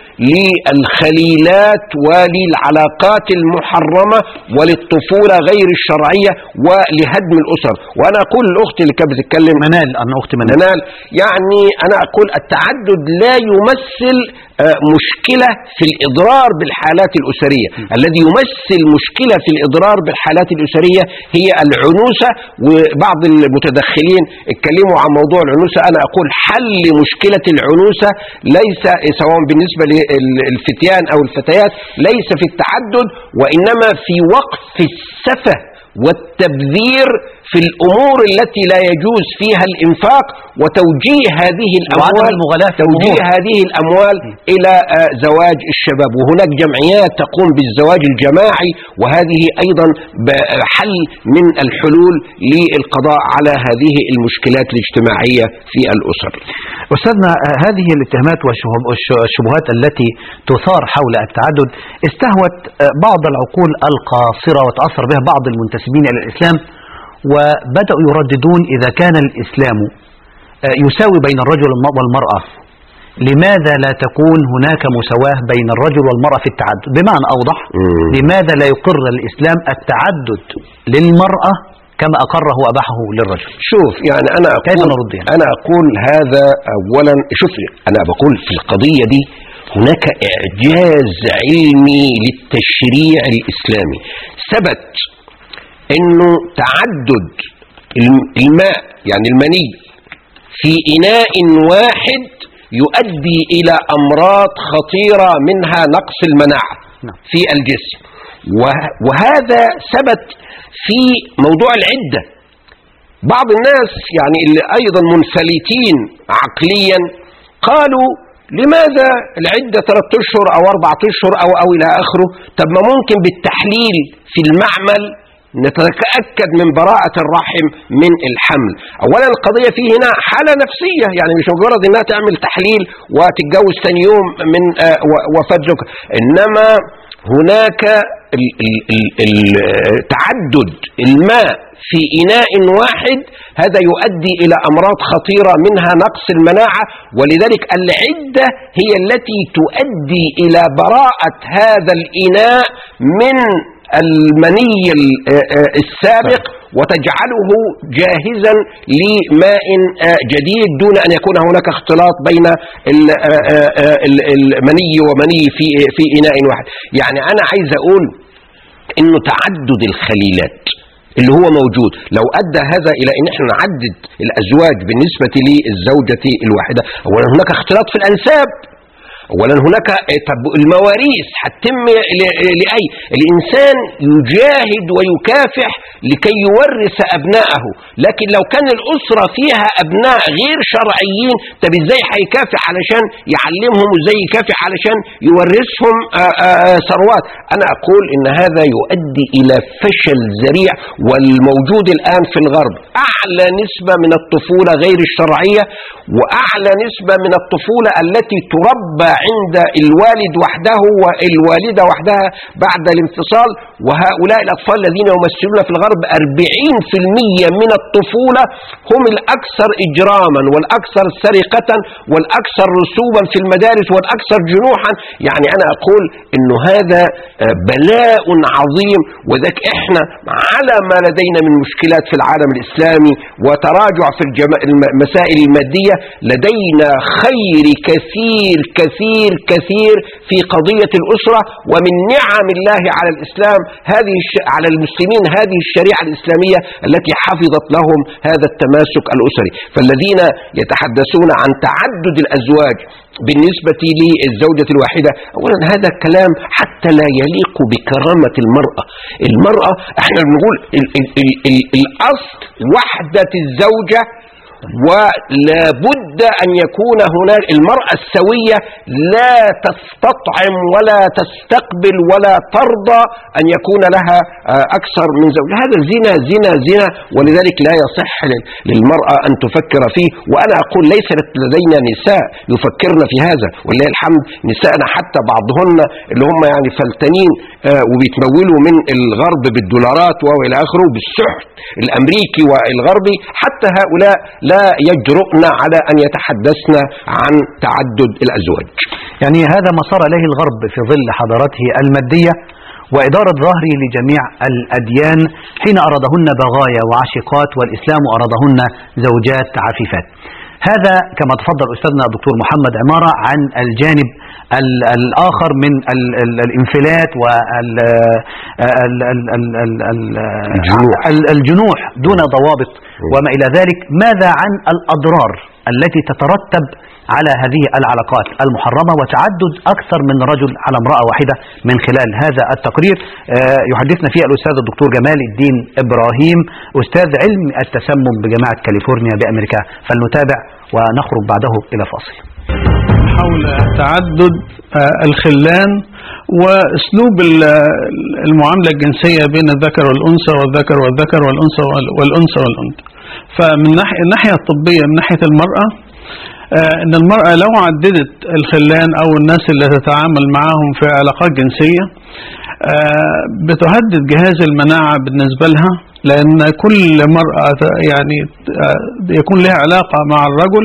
للخليلات وللعلاقات المحرمة وللطفولة غير الشرعية ولهدم الأسر. وأنا أقول الأخت اللي كانت بتتكلم منال، أنا أختي منال. منال، يعني أنا أقول التعدد لا يمثل مشكلة في الإضرار بالحالات الأسرية. الذي يمثل مشكلة في الإضرار بالحالات الأسرية هي العنوسة، وبعض المتدخلين اتكلموا عن موضوع العنوسة. أنا أقول حل مشكلة العنوسة ليس سواء بالنسبة للفتيان أو الفتيات ليس في التعدد، وإنما في وقف السفه والتبذير في الأمور التي لا يجوز فيها الإنفاق، وتوجيه هذه الأموال توجيه هذه الأموال إلى زواج الشباب. وهناك جمعيات تقوم بالزواج الجماعي، وهذه أيضا حل من الحلول للقضاء على هذه المشكلات الاجتماعية في الأسر. أستاذنا، هذه الاتهامات والشبهات التي تثار حول التعدد استهوت بعض العقول القاصرة وتأثر بها بعض المنتسبين إلى الإسلام، وبدأوا يرددون إذا كان الإسلام يساوي بين الرجل والمرأة، لماذا لا تكون هناك مساواة بين الرجل والمرأة في التعدد؟ بمعنى أوضح، لماذا لا يقر الإسلام التعدد للمرأة كما أقره وأباحه للرجل؟ شوف، يعني أنا أقول, كيف نرد يعني؟ أنا أقول هذا أولا. شوف، أنا بقول في القضية دي هناك إعجاز علمي للتشريع الإسلامي. ثبت انه تعدد الماء يعني المني في اناء واحد يؤدي الى امراض خطيرة منها نقص المناعة في الجسم، وهذا ثبت في موضوع العدة. بعض الناس يعني اللي أيضا منفلتين عقليا قالوا لماذا العدة ثلاثة أشهر أو أربعة أشهر أو أو إلى آخره؟ طب ما ممكن بالتحليل في المعمل نتأكد من براءة الرحم من الحمل. أولا القضية فيه هنا حالة نفسية، يعني مش مجرد إنها تعمل تحليل وتتجوز ثاني يوم من وفاة زوجها، إنما هناك تعدد الماء في إناء واحد، هذا يؤدي إلى أمراض خطيرة منها نقص المناعة، ولذلك العدة هي التي تؤدي إلى براءة هذا الإناء من المني السابق وتجعله جاهزا لماء جديد دون أن يكون هناك اختلاط بين المني ومني في في إناء واحد. يعني أنا عايز أقول إنه تعدد الخليلات اللي هو موجود لو أدى هذا إلى أن احنا نعدد الأزواج بالنسبة للزوجة الواحدة، أولا هناك اختلاط في الأنساب، أولا هناك المواريث هتتم لأي الإنسان يجاهد ويكافح لكي يورث أبنائه، لكن لو كان الأسرة فيها أبناء غير شرعيين طب إزاي هيكافح علشان يعلمهم وإزاي يكافح علشان يورثهم ثروات؟ أنا أقول إن هذا يؤدي إلى فشل ذريع، والموجود الآن في الغرب أعلى نسبة من الطفولة غير الشرعية وأعلى نسبة من الطفولة التي تربى عند الوالد وحده والوالدة وحدها بعد الانفصال، وهؤلاء الأطفال الذين يمثلون في الغرب أربعين بالمئة من الطفولة هم الأكثر إجراما والأكثر سرقة والأكثر رسوبا في المدارس والأكثر جنوحا. يعني أنا أقول إنه هذا بلاء عظيم، وذلك إحنا على ما لدينا من مشكلات في العالم الإسلامي وتراجع في المسائل المادية، لدينا خير كثير كثير كثير في قضية الأسرة. ومن نعم الله على الإسلام هذه على المسلمين هذه الشريعة الإسلامية التي حفظت لهم هذا التماسك الأسري. فالذين يتحدثون عن تعدد الأزواج بالنسبة للزوجة الواحدة، أولا هذا كلام حتى لا يليق بكرامة المرأة. المرأة احنا بنقول ال ال ال ال الأصل وحدة الزوجة، ولا بد أن يكون هناك المرأة السوية لا تستطعم ولا تستقبل ولا ترضى أن يكون لها أكثر من زوج. هذا زنا زنا زنا، ولذلك لا يصح للمرأة أن تفكر فيه. وأنا أقول ليس لدينا نساء يفكرن في هذا، ولله الحمد نساءنا حتى بعضهن اللي هم يعني فلتانين وبيتمولوا من الغرب بالدولارات وإلى آخره بالسحت الأمريكي والغربي، حتى هؤلاء لا يجرؤن على أن يتحدثن عن تعدد الأزواج. يعني هذا ما صار إليه الغرب في ظل حضارته المادية وإدارة ظهره لجميع الأديان حين أرادهن بغايا وعشقات، والإسلام أرادهن زوجات عفيفات. هذا كما تفضل أستاذنا الدكتور محمد عمارة عن الجانب الآخر من الانفلات والجنوح دون ضوابط وما إلى ذلك. ماذا عن الأضرار التي تترتب على هذه العلاقات المحرمة وتعدد أكثر من رجل على امرأة واحدة؟ من خلال هذا التقرير يحدثنا فيه الأستاذ الدكتور جمال الدين إبراهيم أستاذ علم التسمم بجامعة كاليفورنيا بأمريكا. فلنتابع ونخرج بعده إلى فاصل. حول تعدد الخلان وأسلوب المعاملة الجنسية بين الذكر والأنثى والذكر والذكر والأنثى والأنثى والأنثى. فمن الناحية الطبية من ناحية المرأة، ان المرأة لو عددت الخلان او الناس اللي تتعامل معهم في علاقات جنسية بتهدد جهاز المناعة بالنسبة لها، لان كل مرأة يعني يكون لها علاقة مع الرجل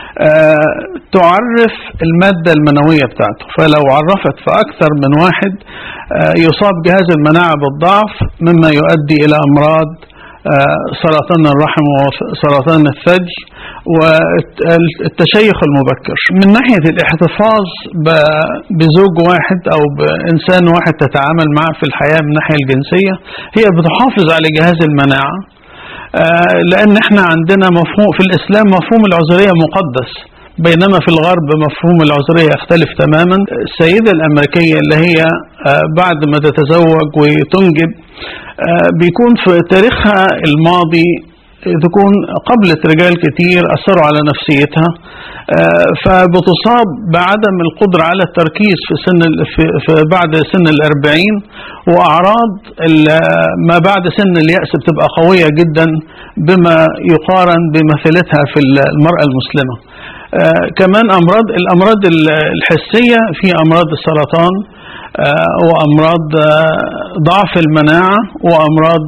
تعرف المادة المنوية بتاعته، فلو عرفت في اكثر من واحد يصاب جهاز المناعة بالضعف، مما يؤدي الى امراض سرطان الرحم وسرطان الثدي والتشيخ المبكر. من ناحية الاحتفاظ بزوج واحد أو بإنسان واحد تتعامل معه في الحياة من الناحية الجنسية، هي بتحافظ على جهاز المناعة، لأن احنا عندنا مفهوم في الإسلام مفهوم العذرية مقدس، بينما في الغرب مفهوم العذرية يختلف تماما. السيدة الأمريكية اللي هي بعد ما تتزوج وتنجب بيكون في تاريخها الماضي تكون قبلت رجال كتير أثروا على نفسيتها، فبتصاب بعدم القدرة على التركيز في سن في في بعد سن الأربعين، وأعراض ما بعد سن اليأس بتبقى قوية جدا بما يقارن بمثلتها في المرأة المسلمة. كمان أمراض الأمراض الحسية، في أمراض السرطان وأمراض ضعف المناعة وأمراض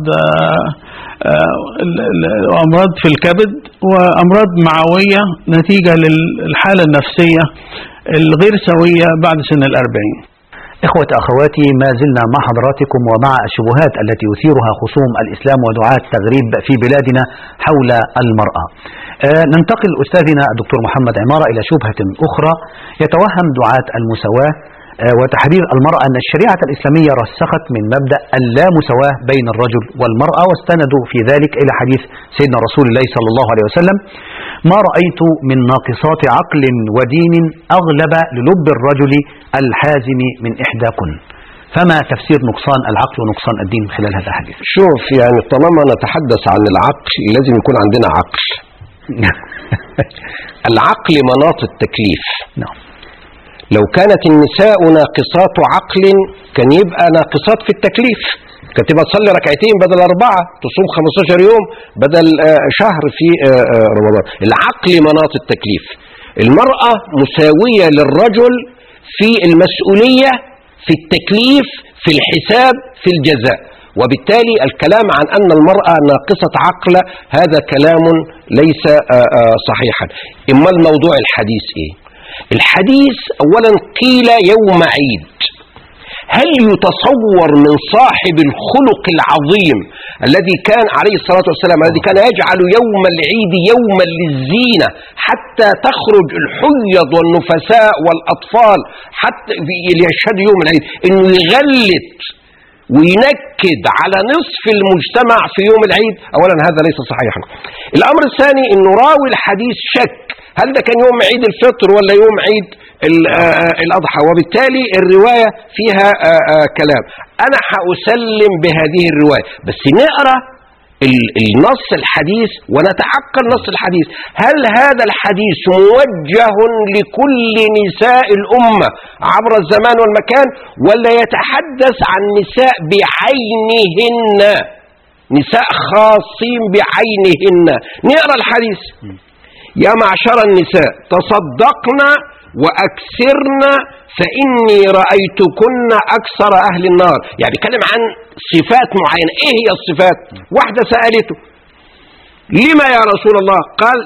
وأمراض في الكبد وأمراض معوية نتيجة للحالة النفسية الغير سوية بعد سن الأربعين. إخوة أخواتي، ما زلنا مع حضراتكم ومع الشبهات التي يثيرها خصوم الإسلام ودعاة التغريب في بلادنا حول المرأة. آه ننتقل أستاذنا الدكتور محمد عمارة إلى شبهة أخرى. يتوهم دعاة المساواة وتحرير المرأة أن الشريعة الإسلامية رسخت من مبدأ اللامساواة بين الرجل والمرأة، واستندوا في ذلك إلى حديث سيدنا رسول الله صلى الله عليه وسلم: ما رأيت من ناقصات عقل ودين أغلب للب الرجل الحازم من إحداكن. فما تفسير نقصان العقل ونقصان الدين خلال هذا الحديث؟ شوف، يعني طالما نتحدث عن العقل لازم يكون عندنا عقل. العقل مناط التكليف. نعم. لو كانت النساء ناقصات عقل كان يبقى ناقصات في التكليف، كانت تبقى تصلي ركعتين بدل أربعة، تصوم خمستاشر يوم بدل شهر في رمضان. العقل مناط التكليف. المرأة مساوية للرجل في المسؤولية، في التكليف، في الحساب، في الجزاء، وبالتالي الكلام عن أن المرأة ناقصة عقل هذا كلام ليس صحيحا. إما الموضوع الحديث إيه؟ الحديث أولا قيل يوم عيد. هل يتصور من صاحب الخلق العظيم الذي كان عليه الصلاة والسلام الذي كان يجعل يوم العيد يوما للزينة حتى تخرج الحيض والنفساء والأطفال حتى ليشهد يوم العيد، إنه يغلط وينكد على نصف المجتمع في يوم العيد؟ أولا هذا ليس صحيحا. الأمر الثاني إنه راوي الحديث شك هل ده كان يوم عيد الفطر ولا يوم عيد الأضحى، وبالتالي الرواية فيها كلام. أنا هأسلم بهذه الرواية، بس نقرأ النص الحديث ونتعقل نص الحديث. هل هذا الحديث موجه لكل نساء الأمة عبر الزمان والمكان، ولا يتحدث عن نساء بعينهن، نساء خاصين بعينهن؟ نقرأ الحديث: يا معشر النساء تصدقنا وأكثرنا فإني رأيتكن أكثر أهل النار. يعني بيتكلم عن صفات معينة. إيه هي الصفات؟ واحدة سألته: لما يا رسول الله؟ قال: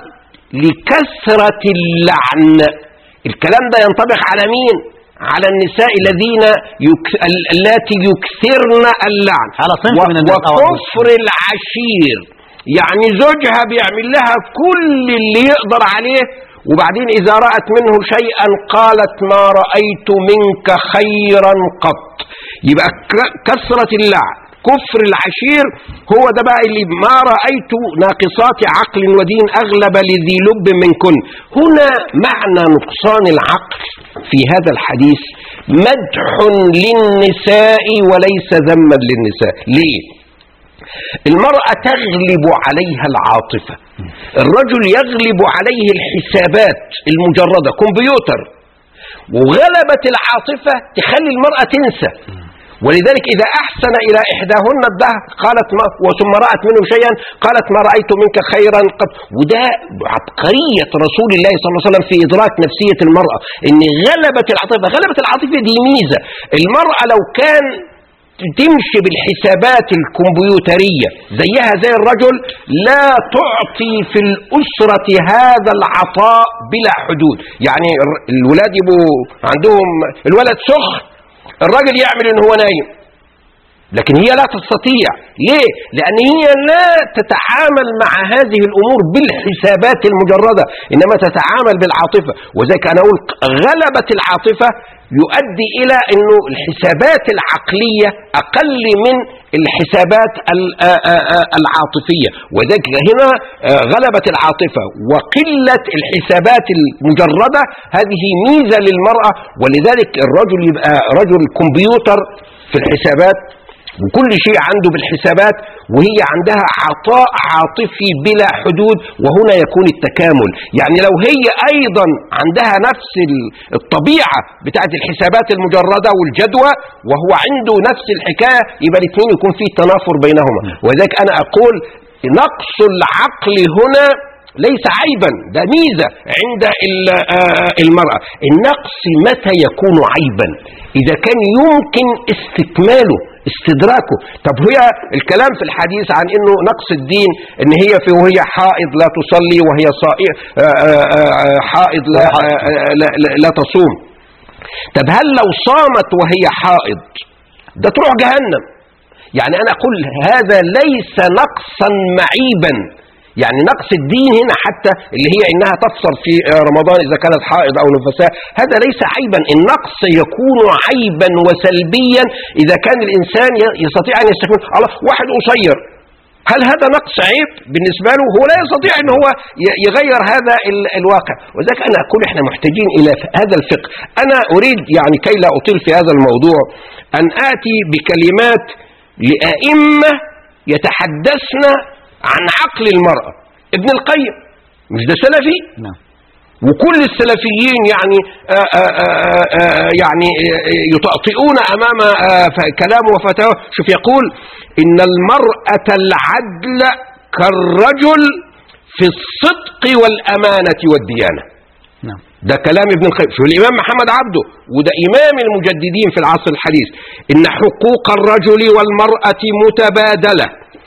لكثرة اللعن. الكلام ده ينطبق على مين؟ على النساء الذين يك... التي يكثرن اللعن وكفر العشير، يعني زوجها بيعمل لها كل اللي يقدر عليه، وبعدين إذا رأت منه شيئا قالت ما رأيت منك خيرا قط. يبقى كثرة اللعن، كفر العشير، هو ده بقى اللي ما رأيت ناقصات عقل ودين أغلب لذي لب منكن. هنا معنى نقصان العقل في هذا الحديث مدح للنساء وليس ذما للنساء. ليه؟ المرأة تغلب عليها العاطفة، الرجل يغلب عليه الحسابات المجردة، كمبيوتر، وغلبت العاطفة تخلي المرأة تنسى. ولذلك إذا أحسن إلى إحداهن الدهر قالت ما وثم رأت منه شيئا قالت ما رأيت منك خيرا قط. وده عبقرية رسول الله صلى الله عليه وسلم في إدراك نفسية المرأة، إن غلبت العاطفة. غلبت العاطفة دي ميزة. المرأة لو كان تمشي بالحسابات الكمبيوترية زيها زي الرجل لا تعطي في الأسرة هذا العطاء بلا حدود. يعني الولاد يبقوا عندهم الولد سخن، الراجل يعمل ان هو نايم، لكن هي لا تستطيع. ليه؟ لأن هي لا تتعامل مع هذه الأمور بالحسابات المجردة، إنما تتعامل بالعاطفة. وذلك أنا أقول غلبت العاطفة يؤدي إلى أنه الحسابات العقلية أقل من الحسابات العاطفية، وذلك هنا غلبت العاطفة وقلة الحسابات المجردة. هذه ميزة للمرأة، ولذلك الرجل يبقى رجل كمبيوتر في الحسابات، وكل شيء عنده بالحسابات، وهي عندها عطاء عاطفي بلا حدود، وهنا يكون التكامل. يعني لو هي أيضا عندها نفس الطبيعة بتاعت الحسابات المجردة والجدوى، وهو عنده نفس الحكاية، يبقى الاثنين يكون فيه تنافر بينهما. وذلك أنا أقول نقص العقل هنا ليس عيبا، ده ميزة عند المرأة. النقص متى يكون عيبا؟ إذا كان يمكن استكماله استدراكه. طب هي الكلام في الحديث عن انه نقص الدين ان هي في وهي حائض لا تصلي، وهي حائض لا, لا, لا, لا تصوم. طب هل لو صامت وهي حائض ده تروح جهنم؟ يعني انا اقول هذا ليس نقصا معيبا. يعني نقص الدين هنا حتى اللي هي انها تفطر في رمضان اذا كانت حائض او نفساء، هذا ليس عيبا. النقص يكون عيبا وسلبيا اذا كان الانسان يستطيع ان يستكمل. الله، واحد قصير، هل هذا نقص عيب بالنسبه له؟ هو لا يستطيع ان هو يغير هذا الواقع. وذلك انا اقول احنا محتاجين الى هذا الفقه. انا اريد يعني كي لا اطيل في هذا الموضوع ان اتي بكلمات لائمه يتحدثن عن عقل المرأة. ابن القيم مش ده سلفي؟ نعم. وكل السلفيين يعني آآ آآ آآ يعني يطأطئون أمام كلامه وفتاوى. شوف يقول إن المرأة العدل كالرجل في الصدق والأمانة والديانة. نعم. ده كلام ابن القيم. شوف الإمام محمد عبده، وده إمام المجددين في العصر الحديث، إن حقوق الرجل والمرأة متبادلة،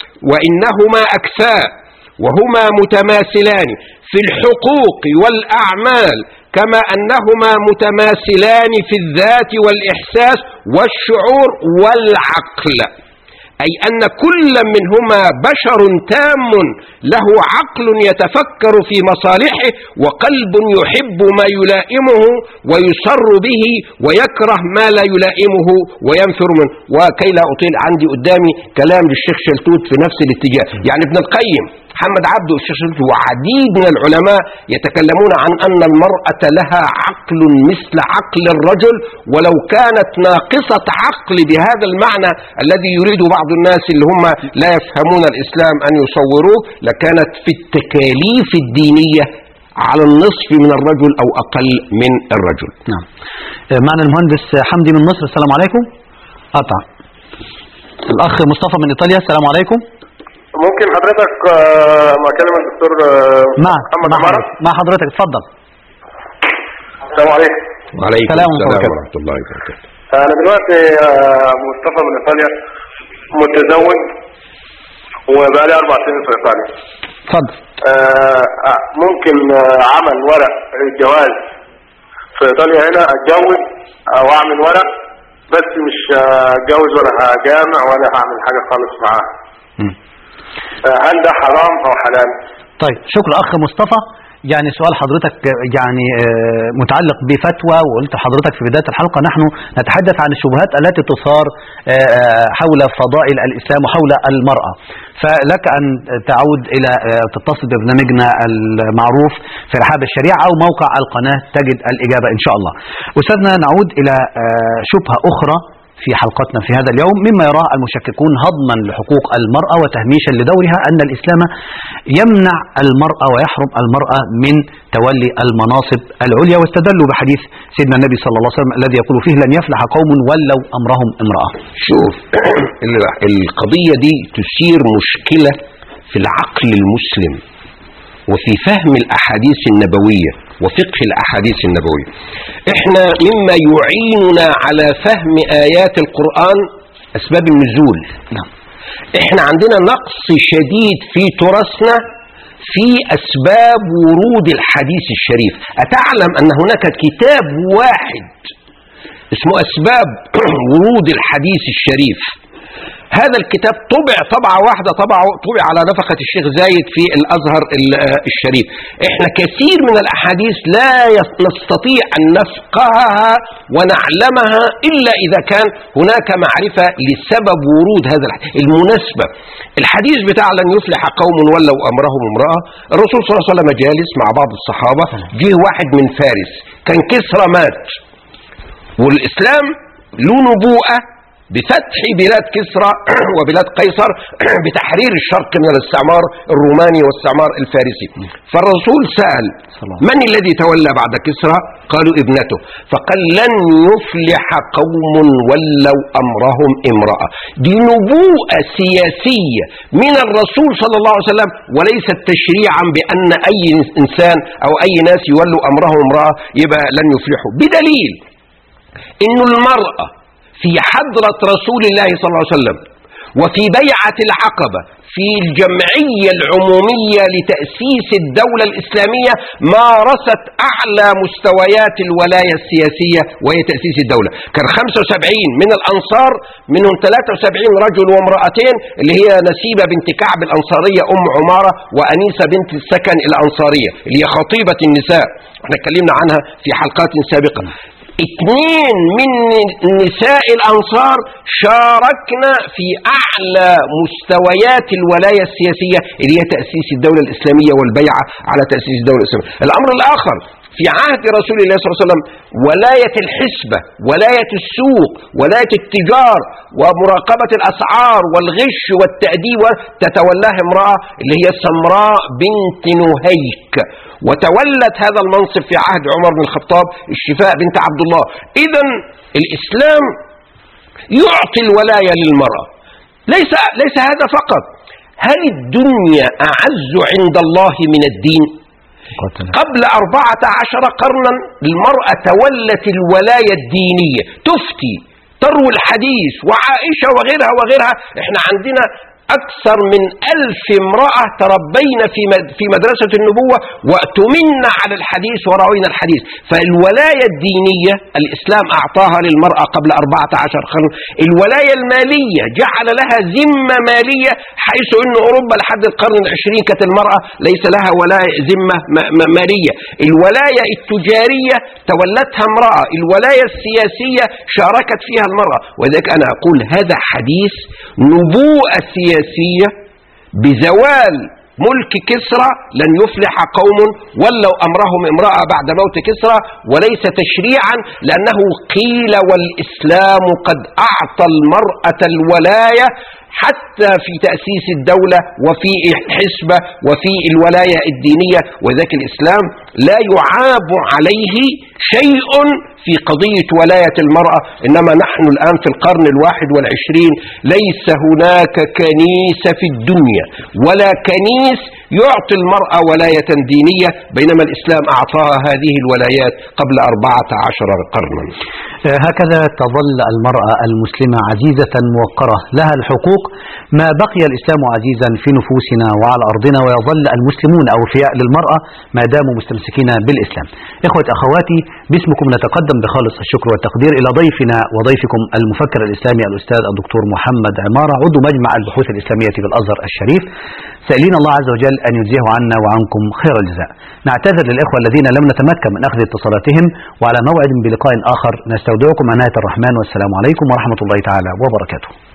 وإنهما أكفاء، وهما متماثلان في الحقوق والأعمال، كما أنهما متماثلان في الذات والإحساس والشعور والعقل. أي أن كل منهما بشر تام له عقل يتفكر في مصالحه، وقلب يحب ما يلائمه ويسر به، ويكره ما لا يلائمه وينفر منه. وكي لا أطيل، عندي قدامي كلام للشيخ شلتوت في نفس الاتجاه. يعني ابن القيم، محمد عبده، الشيخ شلتوت، وعديد من العلماء يتكلمون عن أن المرأة لها عقل مثل عقل الرجل، ولو كانت ناقصة عقل بهذا المعنى الذي يريد بعض الناس اللي هم لا يفهمون الإسلام أن يصوروه، لكانت في التكاليف الدينية على النصف من الرجل أو أقل من الرجل. نعم. معنا المهندس حمدي من مصر. السلام عليكم. قطع. الأخ مصطفى من إيطاليا. السلام عليكم. ممكن حضرتك ما أكلم الدكتور محمد عمارة؟ مع حضرتك، اتفضل. السلام عليكم. وعليكم السلام ورحمة الله وبركاته. أنا دلوقتي مصطفى من إيطاليا، متزوج وبقالي أربع سنين في إيطاليا. اتفضل. ممكن عمل ورق الجواز في إيطاليا هنا أتجوز أو أعمل ورق، بس مش أتجوز ولا هجامع ولا هعمل حاجة خالص معاه. هل ده حرام أو حلال؟ طيب، شكرا أخ مصطفى. يعني سؤال حضرتك يعني متعلق بفتوى، وقلت حضرتك في بداية الحلقة نحن نتحدث عن الشبهات التي تثار حول فضائل الإسلام وحول المرأة. فلك أن تعود إلى تتصل ببرنامجنا المعروف في رحاب الشريعة أو موقع القناة تجد الإجابة إن شاء الله. أستاذنا، نعود إلى شبهة أخرى في حلقتنا في هذا اليوم، مما يراه المشككون هضما لحقوق المرأة وتهميشا لدورها، أن الإسلام يمنع المرأة ويحرم المرأة من تولي المناصب العليا، واستدلوا بحديث سيدنا النبي صلى الله عليه وسلم الذي يقول فيه: لن يفلح قوم ولوا أمرهم امرأة. شوف، القضية دي تثير مشكلة في العقل المسلم وفي فهم الأحاديث النبوية وفقه الأحاديث النبوية. احنا مما يعيننا على فهم آيات القرآن أسباب النزول. نعم. احنا عندنا نقص شديد في تراثنا في أسباب ورود الحديث الشريف. أتعلم أن هناك كتاب واحد اسمه أسباب ورود الحديث الشريف؟ هذا الكتاب طبع طبعة واحدة، طبع طبع على نفقة الشيخ زايد في الأزهر الشريف. احنا كثير من الأحاديث لا نستطيع أن نفقهها ونعلمها إلا إذا كان هناك معرفة لسبب ورود هذا الحديث. المناسبة، الحديث بتاع لن يفلح قوم ولوا أمرهم امرأة، الرسول صلى الله عليه وسلم جالس مع بعض الصحابة، جه واحد من فارس، كان كسرى مات، والإسلام له نبوءة بفتح بلاد كسرى وبلاد قيصر بتحرير الشرق من الاستعمار الروماني والاستعمار الفارسي. فالرسول سأل من الذي تولى بعد كسرى؟ قالوا ابنته. فقال لن يفلح قوم ولوا أمرهم امرأة. دي نبوءة سياسية من الرسول صلى الله عليه وسلم، وليست تشريعا بأن أي إنسان أو أي ناس يولوا أمرهم امرأة يبقى لن يفلحوا، بدليل إن المرأة في حضرة رسول الله صلى الله عليه وسلم وفي بيعة العقبة في الجمعية العمومية لتأسيس الدولة الإسلامية مارست أعلى مستويات الولاية السياسية وهي تأسيس الدولة. كان خمسة وسبعين من الأنصار، منهم ثلاثة وسبعين رجل وامرأتين، اللي هي نسيبة بنت كعب الأنصارية أم عمارة، وأنيسة بنت السكن الأنصارية اللي هي خطيبة النساء، احنا اتكلمنا عنها في حلقات سابقة. اثنين من نساء الأنصار شاركنا في أعلى مستويات الولاية السياسية اللي هي تأسيس الدولة الإسلامية والبيعة على تأسيس الدولة الإسلامية. الأمر الآخر في عهد رسول الله صلى الله عليه وسلم ولاية الحسبة، ولاية السوق، ولاية التجار، ومراقبة الأسعار والغش والتأديب تتولاها امرأة اللي هي سمراء بنت نهيك، وتولت هذا المنصب في عهد عمر بن الخطاب الشفاء بنت عبد الله. إذن الإسلام يعطي الولاية للمرأة. ليس, ليس هذا فقط، هل الدنيا أعز عند الله من الدين؟ قبل أربعة عشر قرنا المرأة تولت الولاية الدينية، تفتي، تروي الحديث، وعائشة وغيرها وغيرها. احنا عندنا أكثر من ألف امرأة تربين في مدرسة النبوة وأتمنى على الحديث وروينا الحديث. فالولاية الدينية الإسلام أعطاها للمرأة قبل أربعة عشر قرن. الولاية المالية جعل لها ذمة مالية، حيث أن أوروبا لحد القرن العشرين كانت المرأة ليس لها ولاية ذمة مالية. الولاية التجارية تولتها امرأة. الولاية السياسية شاركت فيها المرأة. وذلك أنا أقول هذا حديث نبوءة سياسية بزوال ملك كسرى. لن يفلح قوم ولوا أمرهم امرأة بعد موت كسرى، وليس تشريعا، لأنه قيل والإسلام قد أعطى المرأة الولاية حتى في تأسيس الدولة وفي الحسبة وفي الولاية الدينية. وذلك الإسلام لا يعاب عليه شيء في قضية ولاية المرأة. إنما نحن الآن في القرن الواحد والعشرين ليس هناك كنيسة في الدنيا ولا كنيس يعطي المرأة ولاية دينية، بينما الإسلام أعطاها هذه الولايات قبل أربعة عشر قرنا. هكذا تظل المرأة المسلمة عزيزة موقرة لها الحقوق ما بقي الإسلام عزيزا في نفوسنا وعلى أرضنا، ويظل المسلمون أوفياء للمرأة ما داموا مستمسكين بالإسلام. إخوة أخواتي، باسمكم نتقدم بخالص الشكر والتقدير إلى ضيفنا وضيفكم المفكر الإسلامي الأستاذ الدكتور محمد عمارة، عضو مجمع البحوث الإسلامية بالأزهر الشريف، سائلين الله عز وجل أن يجزيه عنا وعنكم خير الجزاء. نعتذر للإخوة الذين لم نتمكن من أخذ اتصالاتهم، وعلى موعد بلقاء آخر نستودعكم عناية الرحمن، والسلام عليكم ورحمة الله تعالى وبركاته.